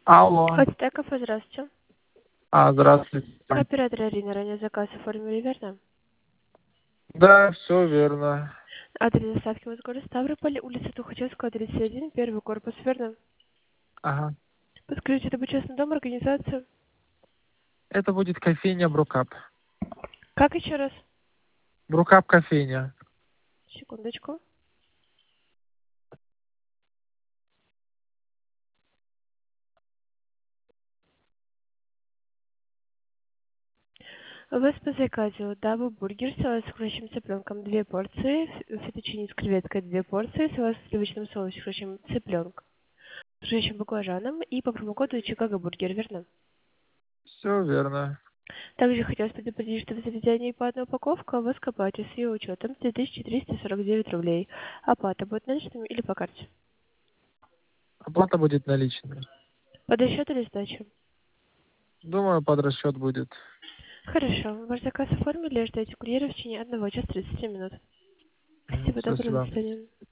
Алло. Ацтеков, здравствуйте. Здравствуйте. Оператор Ирина, ранее заказ оформили, верно? Да, все верно. Адрес доставки у вас город Ставрополь, улица Тухачевского, 31, первый корпус, верно? Ага. Подскажите, это будет частный дом, организация? Это будет кофейня Брукап. Как еще раз? Брукап кофейня. Секундочку. У вас по заказу дабл бургер с хрущим цыпленком 2 порции, фетучини с креветкой 2 порции, с сливочным соусом с хрущим цыпленком, с хрущим баклажаном и по промокоду Чикаго бургер, верно? Все верно. Также хотелось предупредить, что в заведении по одной упаковке у вас копайте с ее учетом 2349 рублей. Оплата будет наличными или по карте? Оплата будет наличной. Под счет или сдача? Думаю, под расчет будет. Хорошо. Ваш заказ оформили, ждете курьера в течение 1 часа 30 минут. Спасибо, доброго, до Спасибо. свидания.